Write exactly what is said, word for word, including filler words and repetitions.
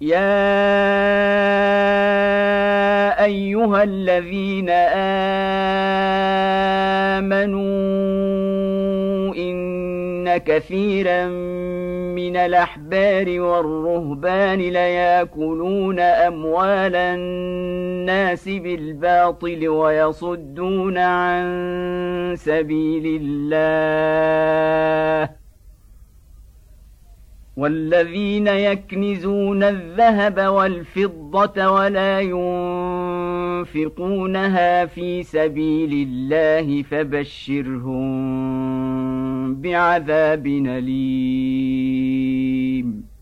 يا أيها الذين آمنوا إن كثيرا من الأحبار والرهبان ليأكلون أموال الناس بالباطل ويصدون عن سبيل الله والذين يكنزون الذهب والفضة ولا ينفقونها في سبيل الله فبشرهم بعذاب أليم.